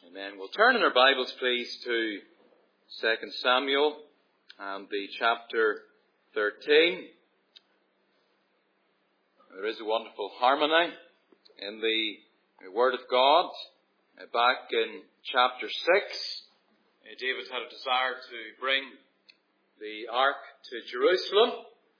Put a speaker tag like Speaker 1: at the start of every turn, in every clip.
Speaker 1: Amen. We'll turn in our Bibles, please, to 2 Samuel and the chapter 13. There is a wonderful harmony in the Word of God. Back in chapter 6, David had a desire to bring the ark to Jerusalem.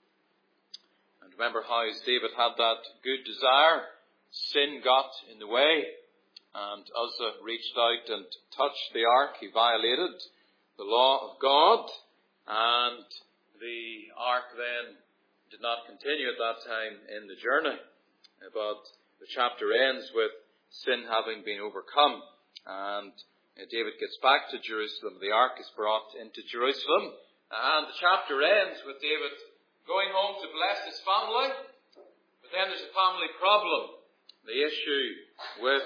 Speaker 1: And remember how as David had that good desire, sin got in the way. And Uzzah reached out and touched the ark. He violated the law of God. And the ark then did not continue at that time in the journey. But the chapter ends with sin having been overcome. And David gets back to Jerusalem. The ark is brought into Jerusalem. And the chapter ends with David going home to bless his family. But then there's a family problem. The issue with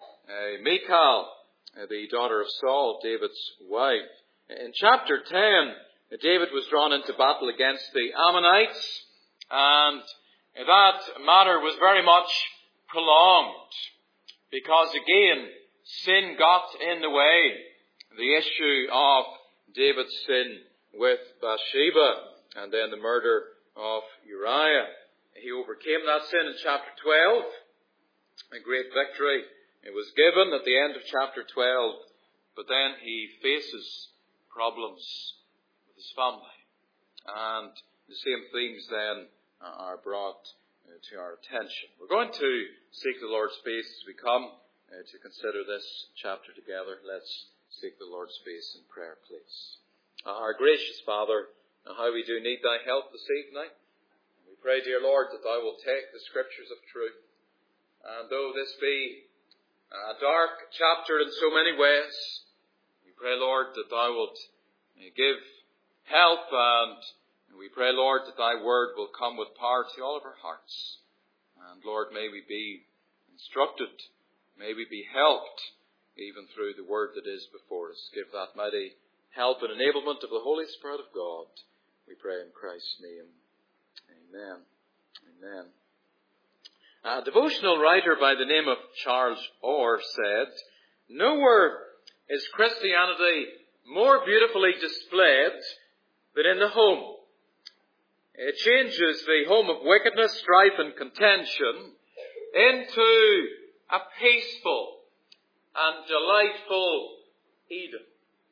Speaker 1: Michal, the daughter of Saul, David's wife. In chapter 10, David was drawn into battle against the Ammonites, and that matter was very much prolonged, because again, sin got in the way. The issue of David's sin with Bathsheba, and then the murder of Uriah. He overcame that sin in chapter 12. A great victory. It was given at the end of chapter 12, but then he faces problems with his family. And the same themes then are brought to our attention. We're going to seek the Lord's face as we come to consider this chapter together. Let's seek the Lord's face in prayer, please. Our gracious Father, how we do need thy help this evening. We pray, dear Lord, that thou wilt take the scriptures of truth. And though this be a dark chapter in so many ways, we pray, Lord, that thou wilt give help, and we pray, Lord, that thy word will come with power to all of our hearts. And Lord, may we be instructed, may we be helped, even through the word that is before us. Give that mighty help and enablement of the Holy Spirit of God, we pray in Christ's name. Amen. Amen. A devotional writer by the name of Charles Orr said, "Nowhere is Christianity more beautifully displayed than in the home. It changes the home of wickedness, strife and contention into a peaceful and delightful Eden."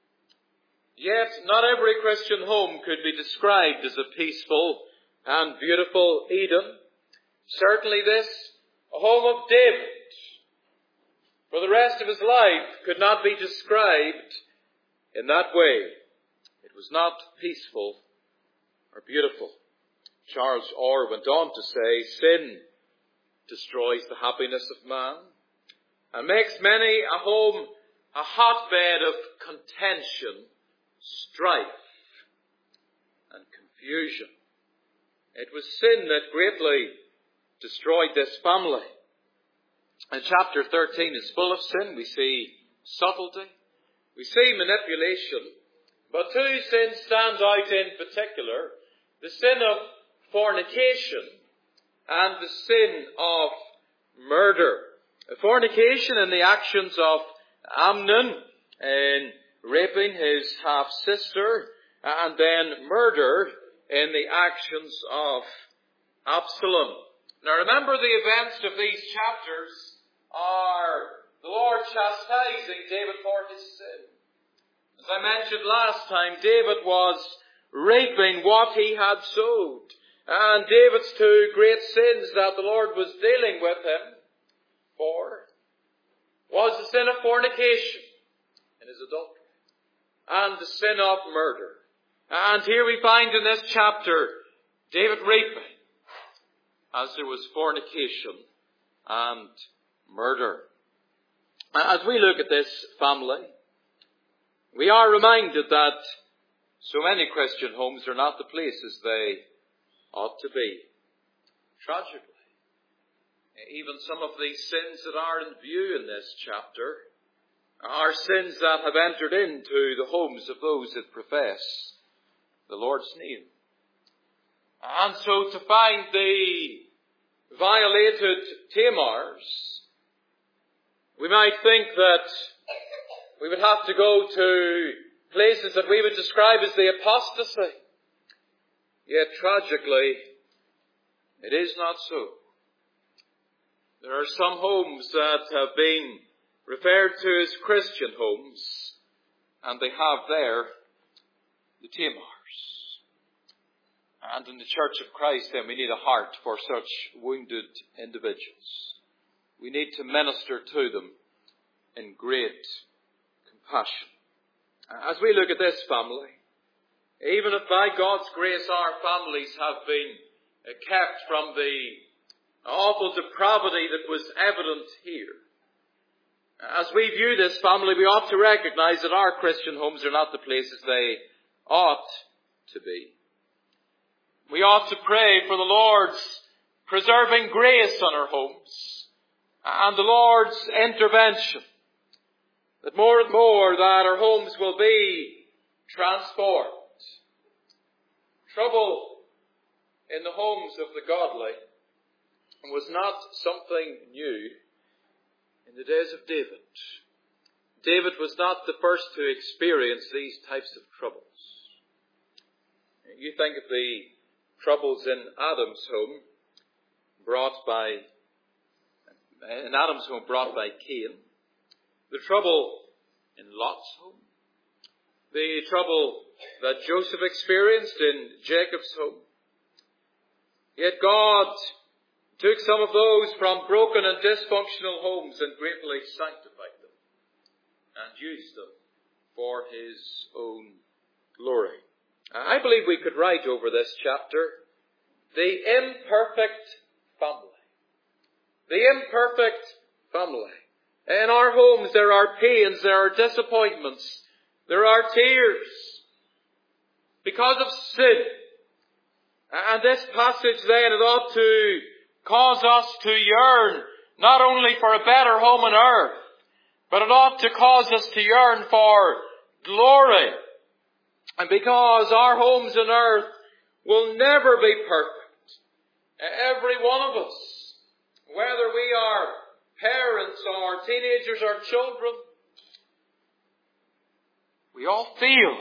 Speaker 1: Yet not every Christian home could be described as a peaceful and beautiful Eden. Certainly this, a home of David, for the rest of his life, could not be described in that way. It was not peaceful or beautiful. Charles Orr went on to say, "Sin destroys the happiness of man and makes many a home a hotbed of contention, strife and confusion." It was sin that greatly destroyed this family. And chapter 13 is full of sin. We see subtlety. We see manipulation. But two sins stand out in particular. The sin of fornication and the sin of murder. Fornication in the actions of Amnon in raping his half-sister, and then murder in the actions of Absalom. Now remember, the events of these chapters are the Lord chastising David for his sin. As I mentioned last time, David was reaping what he had sowed. And David's two great sins that the Lord was dealing with him for was the sin of fornication in his adultery and the sin of murder. And here we find in this chapter David reaping as there was fornication and murder. As we look at this family, we are reminded that so many Christian homes are not the places they ought to be. Tragically, even some of these sins that are in view in this chapter are sins that have entered into the homes of those that profess the Lord's name. And so to find the violated Tamars, we might think that We would have to go to places that we would describe as the apostasy. Yet tragically, it is not so. There are some homes that have been referred to as Christian homes, and they have there the Tamars. And in the Church of Christ, then, we need a heart for such wounded individuals. We need to minister to them in great compassion. As we look at this family, even if by God's grace our families have been kept from the awful depravity that was evident here, as we view this family, we ought to recognize that our Christian homes are not the places they ought to be. We ought to pray for the Lord's preserving grace on our homes and the Lord's intervention, that more and more that our homes will be transformed. Trouble in the homes of the godly was not something new in the days of David. David was not the first to experience these types of troubles. You think of the troubles in Adam's home brought by Cain, the trouble in Lot's home, the trouble that Joseph experienced in Jacob's home. Yet God took some of those from broken and dysfunctional homes and greatly sanctified them and used them for His own glory. I believe we could write over this chapter, the imperfect family. The imperfect family. In our homes there are pains, there are disappointments, there are tears because of sin. And this passage then, it ought to cause us to yearn not only for a better home on earth, but it ought to cause us to yearn for glory. And because our homes on earth will never be perfect, every one of us, whether we are parents or teenagers or children, we all feel.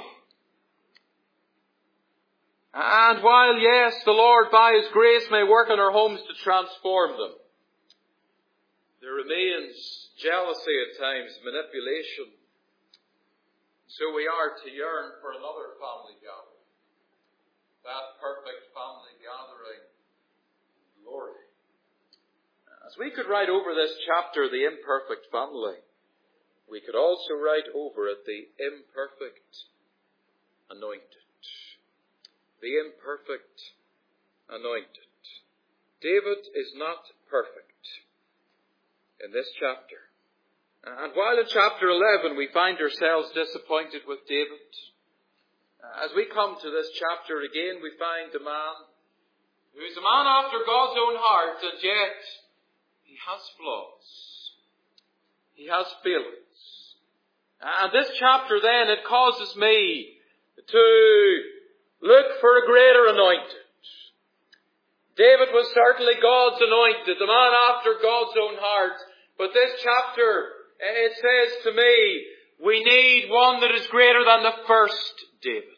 Speaker 1: And while, yes, the Lord by His grace may work in our homes to transform them, there remains jealousy at times, manipulation. So we are to yearn for another family gathering, that perfect family gathering in glory. As we could write over this chapter, the imperfect family, we could also write over it the imperfect anointed. The imperfect anointed. David is not perfect in this chapter. And while in chapter 11 we find ourselves disappointed with David, as we come to this chapter again, we find a man who is a man after God's own heart, and yet he has flaws. He has failings. And this chapter then, it causes me to look for a greater anointed. David was certainly God's anointed, the man after God's own heart. But this chapter, it says to me, we need one that is greater than the first David.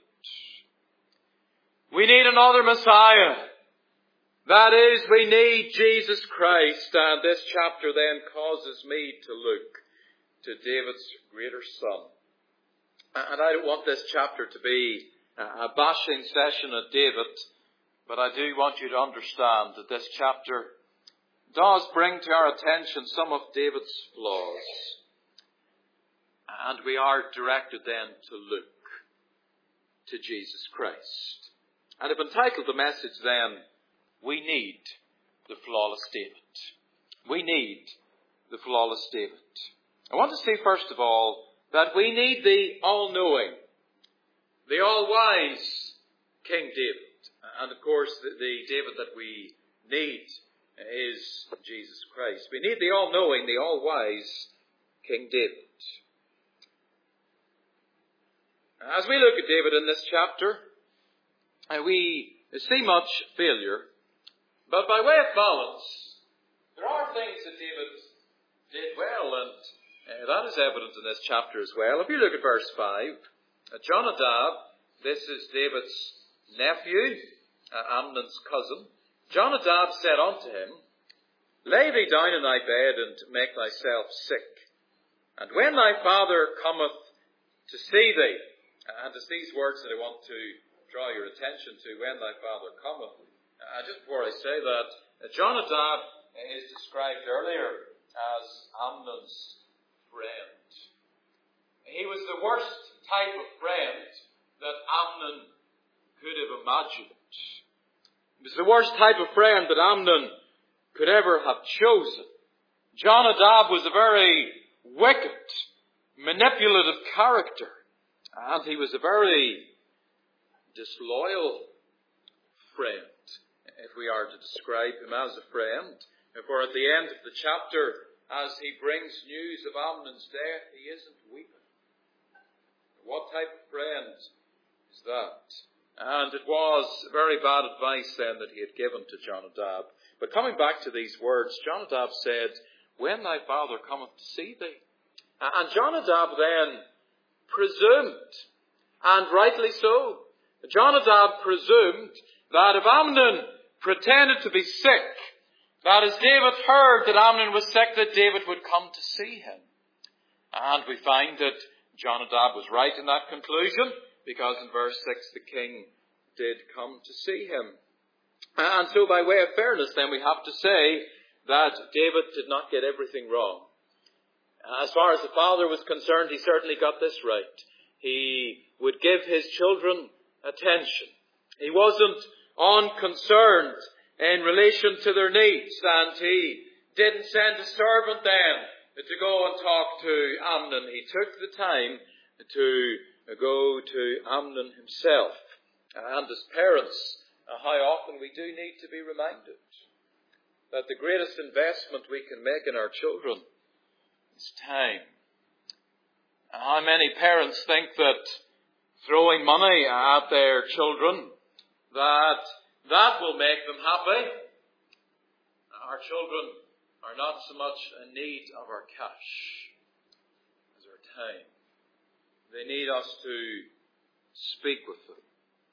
Speaker 1: We need another Messiah. That is, we need Jesus Christ. And this chapter then causes me to look to David's greater son. And I don't want this chapter to be a bashing session at David, but I do want you to understand that this chapter does bring to our attention some of David's flaws. And we are directed then to look to Jesus Christ. And I've entitled the message then, We Need the Flawless David. We need the flawless David. I want to say first of all that we need the all-knowing, the all-wise King David. And of course, the David that we need is Jesus Christ. We need the all-knowing, the all-wise King David. As we look at David in this chapter, we see much failure. But by way of balance, there are things that David did well, and That is evident in this chapter as well. If you look at verse 5, Jonadab, this is David's nephew, Amnon's cousin. Jonadab said unto him, Lay thee down in thy bed and make thyself sick. And when thy father cometh to see thee, and it's these words that I want to draw your attention to, when thy father cometh. Just before I say that, Jonadab is described earlier as Amnon's friend. He was the worst type of friend that Amnon could have imagined. He was the worst type of friend that Amnon could ever have chosen. Jonadab was a very wicked, manipulative character, and he was a very disloyal friend, if we are to describe him as a friend. For at the end of the chapter, as he brings news of Amnon's death, he isn't weeping. What type of friend is that? And it was very bad advice then that he had given to Jonadab. But coming back to these words, Jonadab said, When thy father cometh to see thee. And Jonadab then presumed, and rightly so, Jonadab presumed that if Amnon pretended to be sick, that as David heard that Amnon was sick, that David would come to see him. And we find that Jonadab was right in that conclusion, because in verse 6 the king did come to see him. And so by way of fairness then we have to say that David did not get everything wrong. As far as the father was concerned, he certainly got this right. He would give his children attention. He wasn't unconcerned in relation to their needs, and he didn't send a servant then to go and talk to Amnon. He took the time to go to Amnon himself. And as parents, how often we do need to be reminded that the greatest investment we can make in our children is time. And how many parents think that throwing money at their children, that will make them happy. Our children are not so much in need of our cash as our time. They need us to speak with them,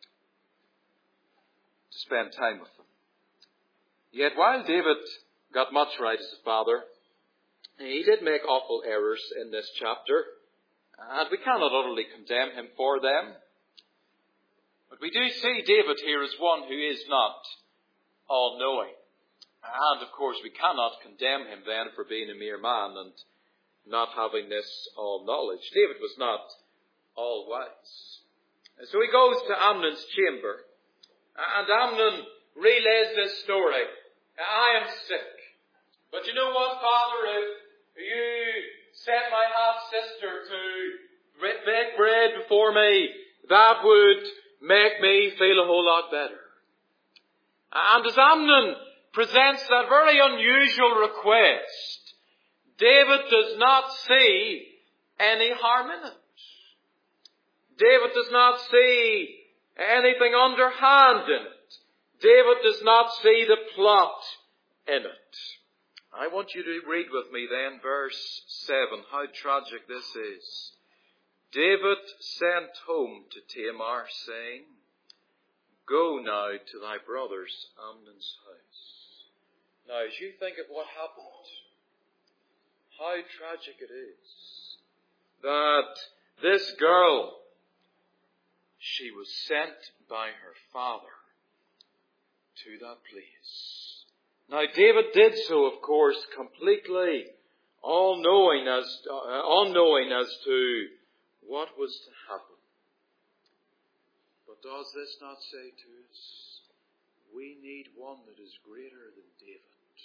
Speaker 1: to spend time with them. Yet while David got much right as a father, he did make awful errors in this chapter, and we cannot utterly condemn him for them. But we do see David here as one who is not all-knowing. And of course we cannot condemn him then for being a mere man and not having this all-knowledge. David was not all-wise. And so he goes to Amnon's chamber, and Amnon relays this story. I am sick. But you know what, Father? If you sent my half-sister to bake bread before me, that would make me feel a whole lot better. And as Amnon presents that very unusual request, David does not see any harm in it. David does not see anything underhand in it. David does not see the plot in it. I want you to read with me then verse 7, how tragic this is. David sent home to Tamar, saying, Go now to thy brother's Amnon's house. Now, as you think of what happened, how tragic it is that this girl, she was sent by her father to that place. Now, David did so, of course, completely unknowing as to what was to happen. But does this not say to us, we need one that is greater than David.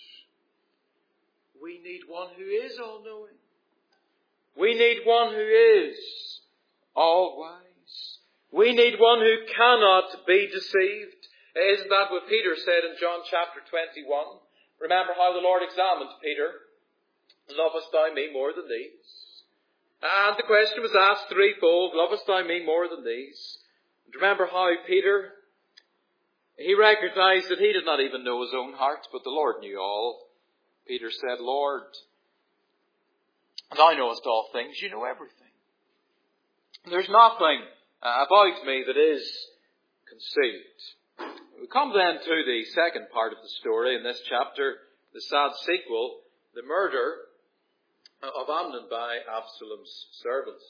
Speaker 1: We need one who is all-knowing. We need one who is all-wise. We need one who cannot be deceived. Isn't that what Peter said in John chapter 21? Remember how the Lord examined Peter. Lovest thou me more than these? And the question was asked threefold. Lovest thou me more than these? And remember how Peter, he recognized that he did not even know his own heart, but the Lord knew all. Peter said, Lord, Thou knowest all things, you know everything. There's nothing about me that is concealed. We come then to the second part of the story in this chapter, the sad sequel, the murder of Amnon by Absalom's servants.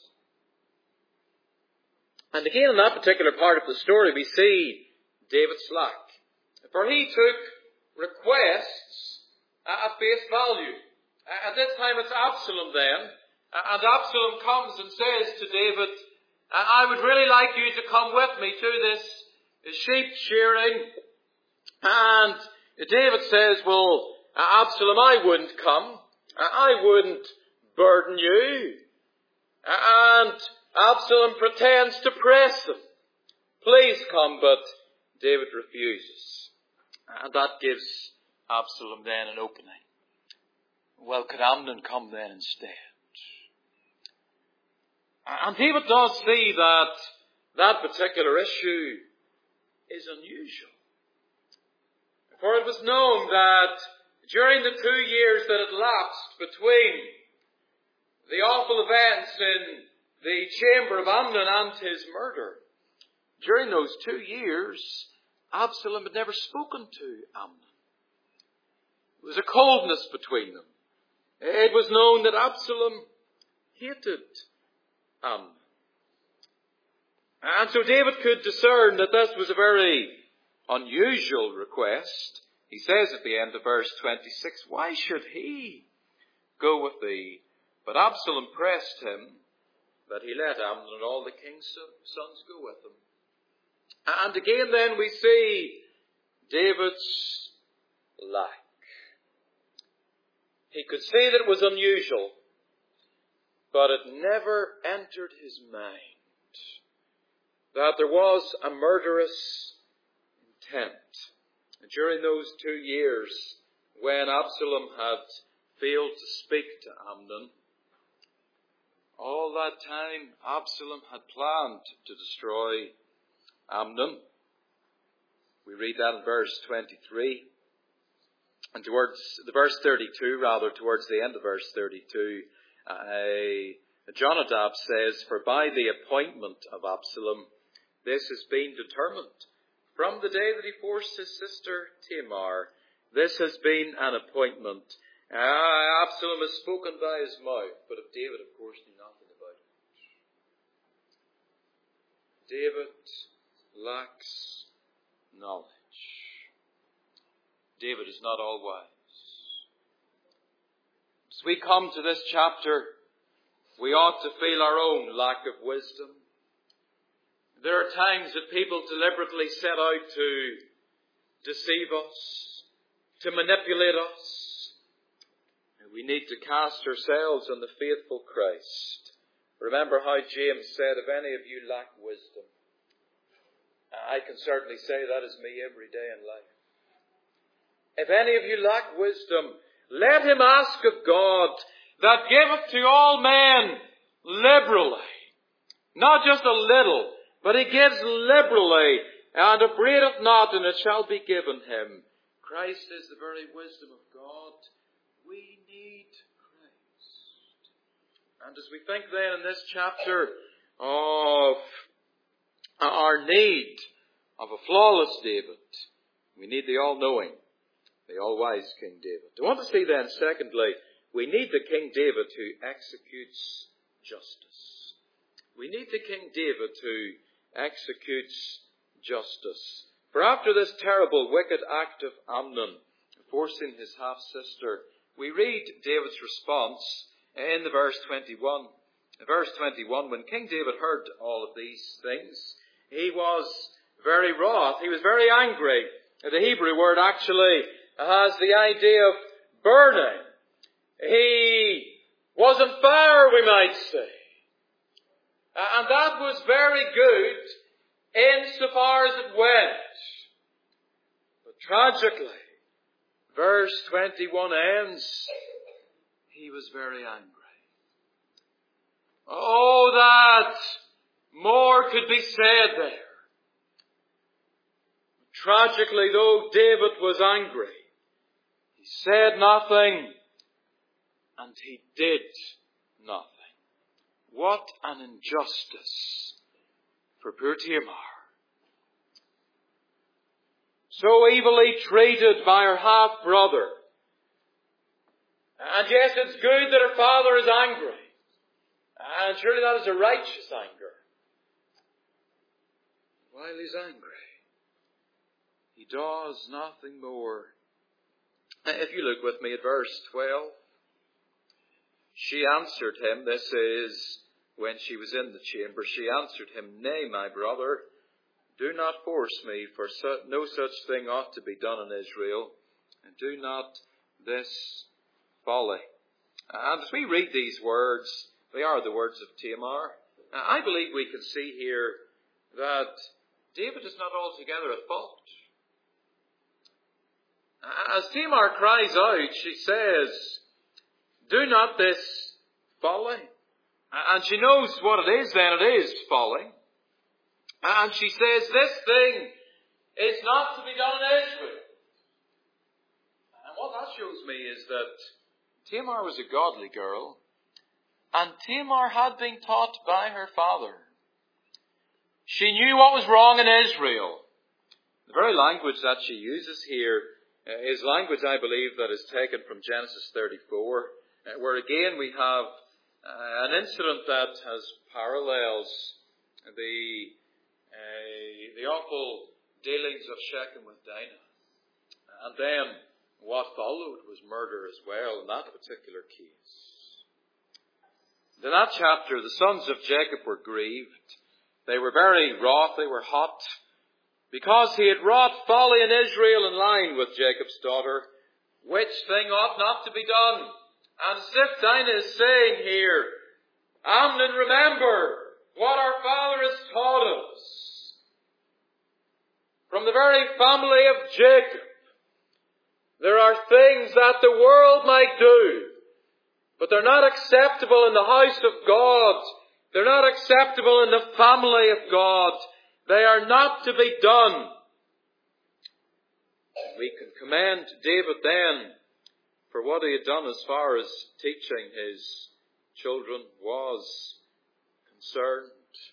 Speaker 1: And again in that particular part of the story we see David slack. For he took requests at face value. At this time it's Absalom then. And Absalom comes and says to David, I would really like you to come with me to this sheep shearing. And David says, well, Absalom, I wouldn't come. I wouldn't burden you. And Absalom pretends to press him. Please come, but David refuses. And that gives Absalom then an opening. Well, could Amnon come then instead? And David does see that that particular issue is unusual. For it was known that during the 2 years that had lapsed between the awful events in the chamber of Amnon and his murder, during those 2 years, Absalom had never spoken to Amnon. There was a coldness between them. It was known that Absalom hated Amnon. And so David could discern that this was a very unusual request. He says at the end of verse 26, why should he go with thee? But Absalom pressed him that he let Amnon and all the king's sons go with him. And again then we see David's lack. He could see that it was unusual, but it never entered his mind that there was a murderous intent. And during those 2 years, when Absalom had failed to speak to Amnon, all that time Absalom had planned to destroy Amnon. We read that in verse 23. And towards the verse 32, towards the end of verse 32, Jonadab says, for by the appointment of Absalom, this has been determined. From the day that he forced his sister Tamar, this has been an appointment. Absalom has spoken by his mouth, but of David, of course, knew nothing about it. David lacks knowledge. David is not all wise. As we come to this chapter, we ought to feel our own lack of wisdom. There are times that people deliberately set out to deceive us, to manipulate us. And we need to cast ourselves on the faithful Christ. Remember how James said, if any of you lack wisdom, I can certainly say that is me every day in life. If any of you lack wisdom, let him ask of God that giveth to all men liberally. Not just a little, but he gives liberally, and upbraideth not, and it shall be given him. Christ is the very wisdom of God. We need Christ. And as we think then in this chapter of our need of a flawless David, we need the all-knowing, the all-wise King David. I want to see then, secondly, we need the King David who executes justice. We need the King David who executes justice. For after this terrible, wicked act of Amnon, forcing his half-sister, we read David's response in the verse 21. In verse 21, when King David heard all of these things, he was very wroth. He was very angry. The Hebrew word actually has the idea of burning. He was on fire, we might say. And that was very good insofar as it went. But tragically, verse 21 ends, he was very angry. Oh, that more could be said there. Tragically, though David was angry, he said nothing and he did nothing. What an injustice for poor Tamar. So evilly treated by her half-brother. And yes, it's good that her father is angry. And surely that is a righteous anger. While he's angry, he does nothing more. If you look with me at verse 12. She answered him, this is when she was in the chamber, she answered him, Nay, my brother, do not force me, for no such thing ought to be done in Israel, and do not this folly. And as we read these words, they are the words of Tamar. I believe we can see here that David is not altogether at fault. As Tamar cries out, she says, do not this folly. And she knows what it is then, it is folly. And she says, this thing is not to be done in Israel. And what that shows me is that Tamar was a godly girl, and Tamar had been taught by her father. She knew what was wrong in Israel. The very language that she uses here is language, I believe, that is taken from Genesis 34, where again we have an incident that has parallels the awful dealings of Shechem with Dinah. And then what followed was murder as well in that particular case. In that chapter, the sons of Jacob were grieved. They were very wroth, they were hot, because he had wrought folly in Israel in line with Jacob's daughter, which thing ought not to be done. And as if Dinah is saying here, Amnon, remember what our father has taught us. From the very family of Jacob, there are things that the world might do, but they're not acceptable in the house of God. They're not acceptable in the family of God. They are not to be done. We can commend David then for what he had done as far as teaching his children was concerned.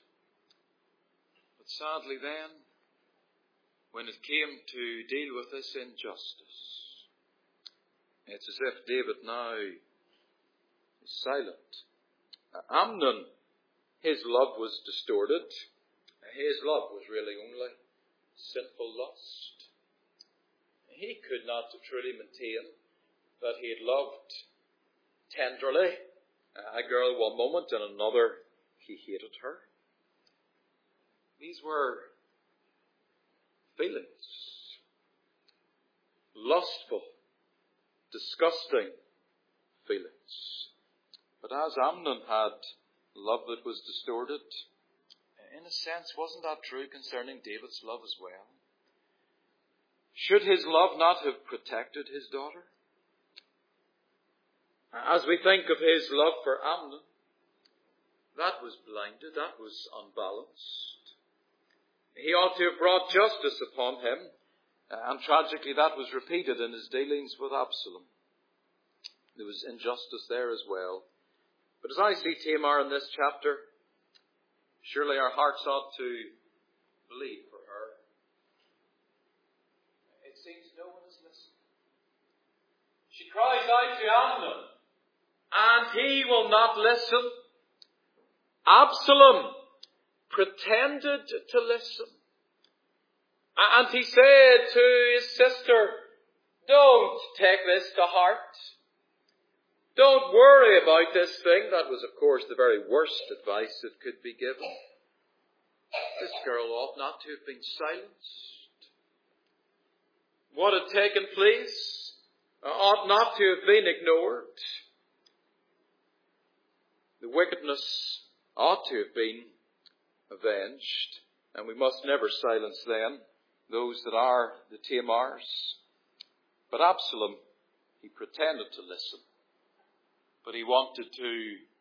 Speaker 1: But sadly then, when it came to deal with this injustice, it's as if David now is silent. Amnon, his love was distorted. His love was really only sinful lust. He could not truly maintain that he had loved tenderly a girl one moment and another he hated her. These were feelings. Lustful, disgusting feelings. But as Amnon had love that was distorted, in a sense, wasn't that true concerning David's love as well? Should his love not have protected his daughter? As we think of his love for Amnon, that was blinded, that was unbalanced. He ought to have brought justice upon him, and tragically that was repeated in his dealings with Absalom. There was injustice there as well. But as I see Tamar in this chapter, surely our hearts ought to bleed for her. It seems no one is listening. She cries out to Amnon, and he will not listen. Absalom pretended to listen. And he said to his sister, don't take this to heart. Don't worry about this thing. That was, of course, the very worst advice that could be given. This girl ought not to have been silenced. What had taken place ought not to have been ignored. The wickedness ought to have been avenged, and we must never silence them, those that are the Tamars. But Absalom, he pretended to listen. But he wanted to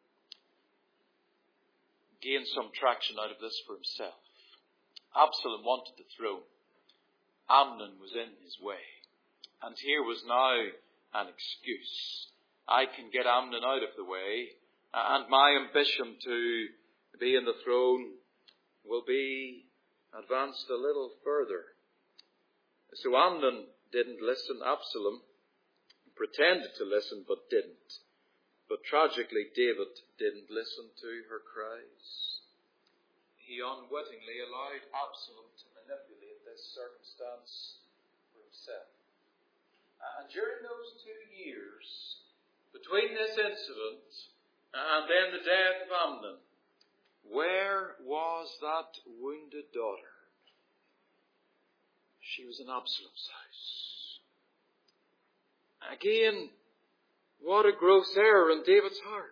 Speaker 1: gain some traction out of this for himself. Absalom wanted the throne. Amnon was in his way. And here was now an excuse. I can get Amnon out of the way, and my ambition to be in the throne will be advanced a little further. So Amnon didn't listen. Absalom pretended to listen but didn't. But tragically, David didn't listen to her cries. He unwittingly allowed Absalom to manipulate this circumstance for himself. And during those 2 years, between this incident and then the death of Amnon, where was that wounded daughter? She was in Absalom's house. Again, what a gross error on David's part.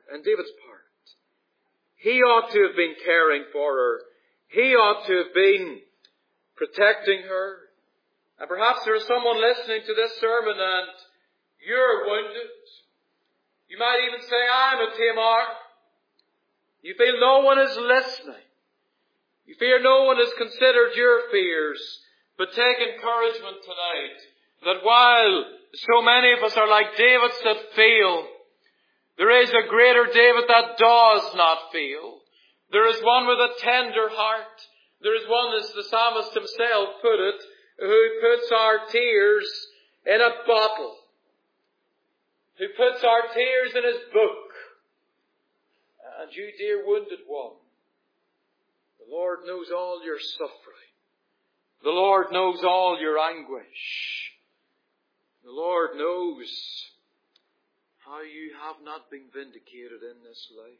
Speaker 1: He ought to have been caring for her. He ought to have been protecting her. And perhaps there is someone listening to this sermon and you're wounded. You might even say, I'm a Tamar. You feel no one is listening. You fear no one has considered your fears. But take encouragement tonight that while so many of us are like Davids that feel, there is a greater David that does not feel. There is one with a tender heart. There is one, as the psalmist himself put it, who puts our tears in a bottle. Who puts our tears in his book. And you, dear wounded one, the Lord knows all your suffering. The Lord knows all your anguish. The Lord knows how you have not been vindicated in this life.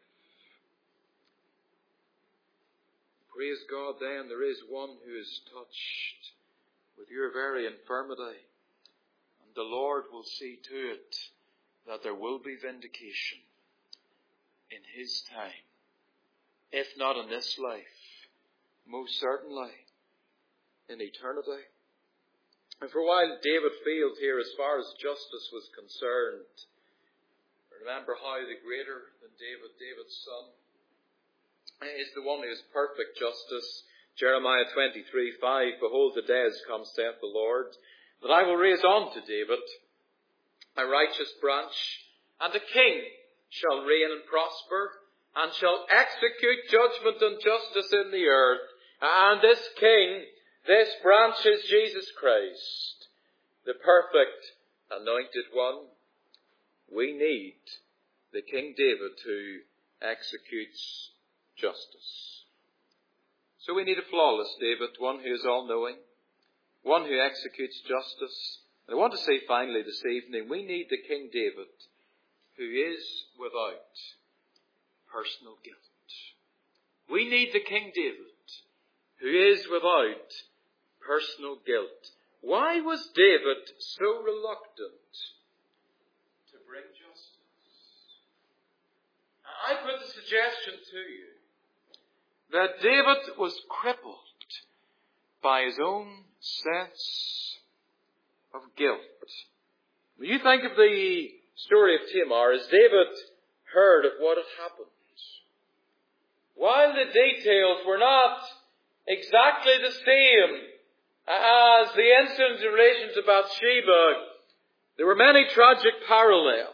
Speaker 1: Praise God then, there is one who is touched with your very infirmity. And the Lord will see to it that there will be vindication in His time. If not in this life, most certainly in eternity. And for a while David failed here as far as justice was concerned. Remember how the greater than David, David's son, is the one who is perfect justice. Jeremiah 23:5, Behold, the days come, saith the Lord, that I will raise unto David a righteous branch, and a king shall reign and prosper, and shall execute judgment and justice in the earth. And this king, this branch is Jesus Christ, the perfect anointed one. We need the King David who executes justice. So we need a flawless David, one who is all-knowing, one who executes justice. And I want to say finally this evening, we need the King David who is without personal guilt. We need the King David who is without personal guilt. Why was David so reluctant to bring justice? I put the suggestion to you that David was crippled by his own sense of guilt. When you think of the story of Tamar, as David heard of what had happened, while the details were not exactly the same as the incident in relation to Bathsheba, there were many tragic parallels.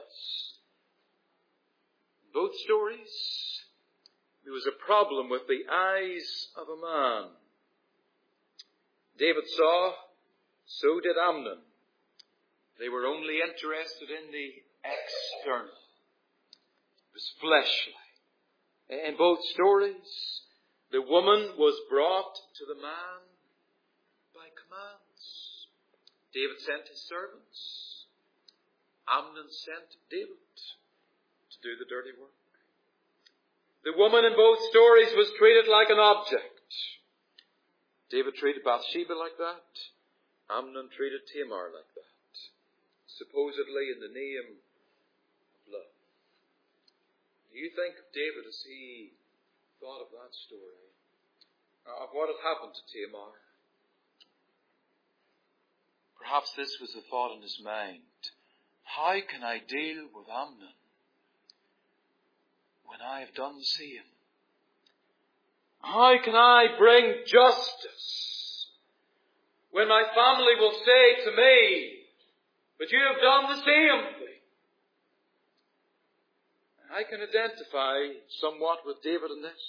Speaker 1: In both stories, there was a problem with the eyes of a man. David saw, so did Amnon. They were only interested in the external. It was fleshly. In both stories, the woman was brought to the man by commands. David sent his servants. Amnon sent David to do the dirty work. The woman in both stories was treated like an object. David treated Bathsheba like that. Amnon treated Tamar like that. Supposedly in the name of love. Do you think of David as he thought of that story? Of what had happened to Tamar? Perhaps this was the thought in his mind. How can I deal with Amnon when I have done the same? How can I bring justice when my family will say to me, but you have done the same thing? I can identify somewhat with David in this.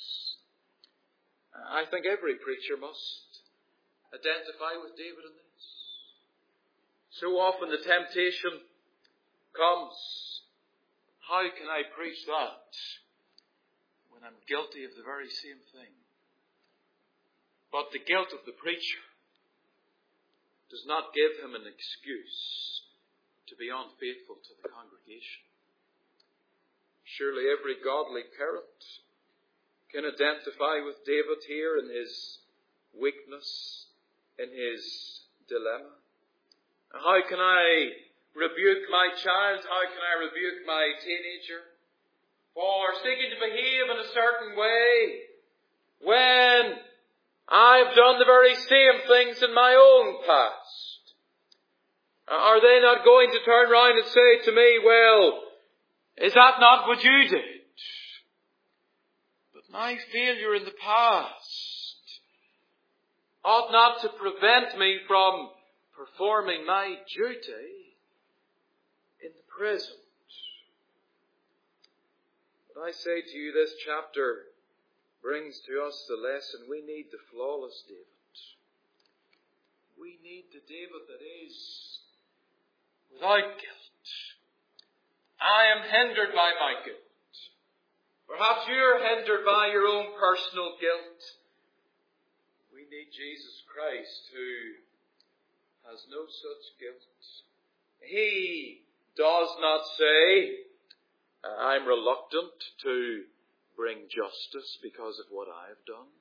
Speaker 1: I think every preacher must identify with David in this. So often the temptation comes, how can I preach that when I'm guilty of the very same thing? But the guilt of the preacher does not give him an excuse to be unfaithful to the congregation. Surely every godly parent can identify with David here in his weakness, in his dilemma. How can I rebuke my child? How can I rebuke my teenager for seeking to behave in a certain way when I've done the very same things in my own past? Are they not going to turn round and say to me, well, is that not what you did? But my failure in the past ought not to prevent me from performing my duty in the present. But I say to you, this chapter brings to us the lesson. We need the flawless David. We need the David that is without guilt. I am hindered by my guilt. Perhaps you're hindered by your own personal guilt. We need Jesus Christ, who has no such guilt. He does not say, I'm reluctant to bring justice because of what I have done.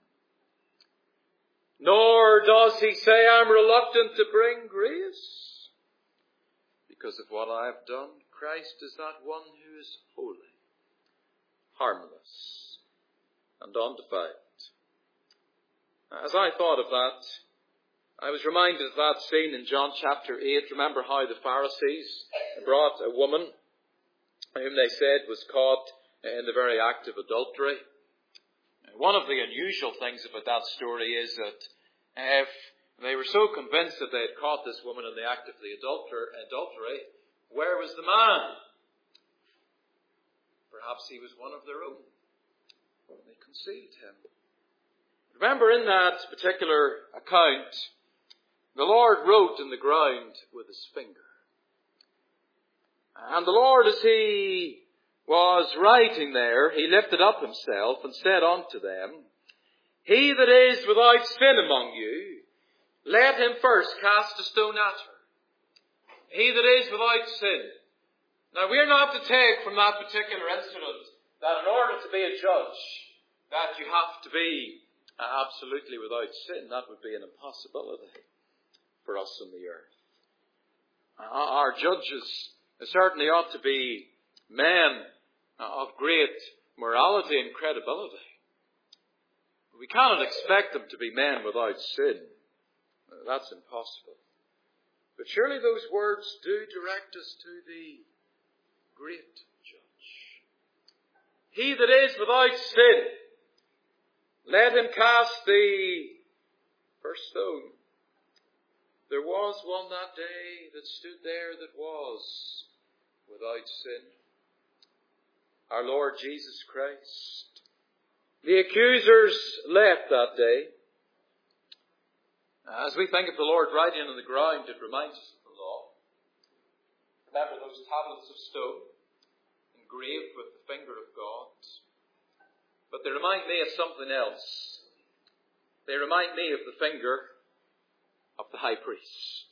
Speaker 1: Nor does he say, I'm reluctant to bring grace because of what I have done. Christ is that one who is holy, harmless, and undefiled. As I thought of that, I was reminded of that scene in John chapter 8. Remember how the Pharisees brought a woman whom they said was caught in the very act of adultery. One of the unusual things about that story is that if they were so convinced that they had caught this woman in the act of the adultery, where was the man? Perhaps he was one of their own. They concealed him. Remember, in that particular account, the Lord wrote in the ground with his finger. And the Lord, as he was writing there, he lifted up himself and said unto them, He that is without sin among you, let him first cast a stone at her. He that is without sin. Now, we're not to take from that particular incident that in order to be a judge, that you have to be absolutely without sin. That would be an impossibility for us on the earth. Our judges certainly ought to be men of great morality and credibility. We cannot expect them to be men without sin. That's impossible. But surely those words do direct us to the great judge. He that is without sin, let him cast the first stone. There was one that day that stood there that was without sin. Our Lord Jesus Christ. The accusers left that day. As we think of the Lord writing on the ground, it reminds us of the law. Remember those tablets of stone engraved with the finger of God. But they remind me of something else. They remind me of the finger of the high priest.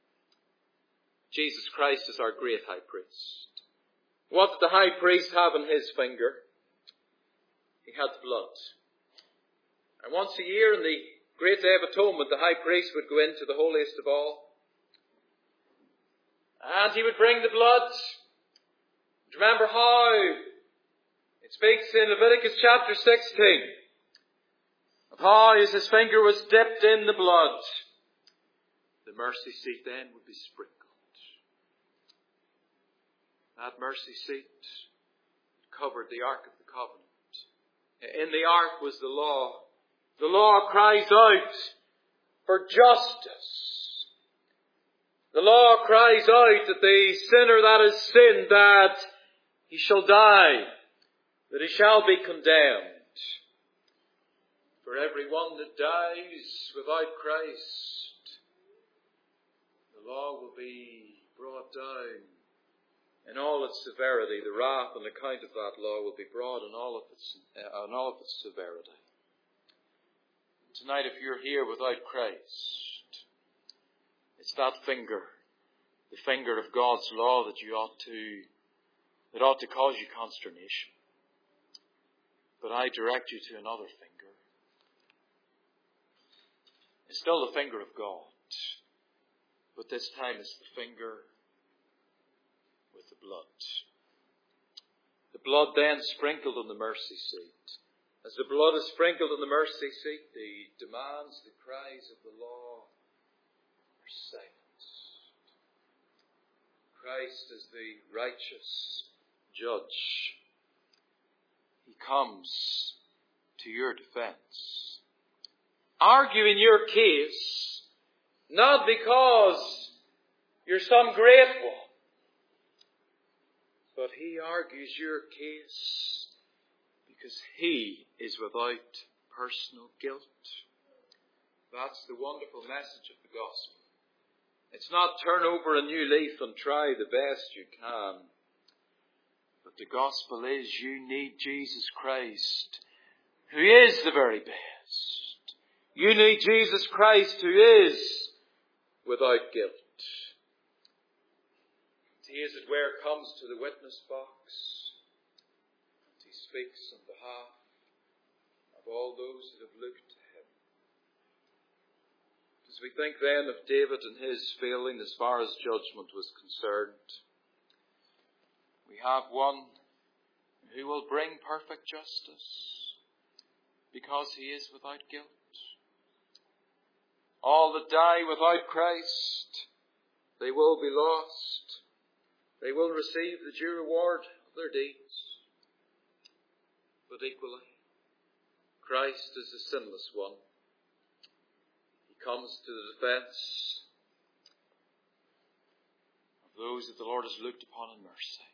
Speaker 1: Jesus Christ is our great high priest. What did the high priest have in his finger? He had blood. And once a year in the great day of atonement, the high priest would go into the holiest of all. And he would bring the blood. Remember how it speaks in Leviticus chapter 16 of how as his finger was dipped in the blood, the mercy seat then would be sprinkled. That mercy seat covered the Ark of the Covenant. In the Ark was the law. The law cries out for justice. The law cries out that the sinner that has sinned, that he shall die that he shall be condemned. For every one that dies without Christ, the law will be brought down in all its severity. The wrath on account of that law will be brought in all of its severity. Tonight, if you're here without Christ, it's that finger, the finger of God's law that ought to cause you consternation. But I direct you to another finger. It's still the finger of God, but this time it's the finger with the blood. The blood then sprinkled on the mercy seat. As the blood is sprinkled on the mercy seat, the demands, the cries of the law are silenced. Christ is the righteous judge. He comes to your defense, arguing your case, not because you're some great one, but he argues your case because he is without personal guilt. That's the wonderful message of the gospel. It's not turn over a new leaf and try the best you can. But the gospel is you need Jesus Christ, who is the very best. You need Jesus Christ, who is without guilt. He, as it were, comes to the witness box. And he speaks on behalf of all those that have looked to him. As we think then of David and his failing as far as judgment was concerned, we have one who will bring perfect justice because he is without guilt. All that die without Christ, they will be lost. They will receive the due reward of their deeds. But equally, Christ is the sinless one. He comes to the defense of those that the Lord has looked upon in mercy.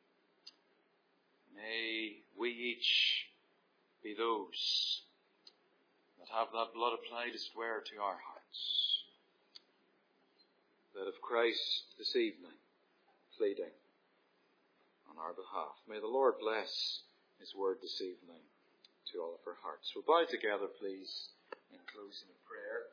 Speaker 1: May we each be those that have that blood applied as it were to our hearts. That of Christ this evening, pleading on our behalf. May the Lord bless his word this evening to all of our hearts. We'll bow together, please, in closing of prayer.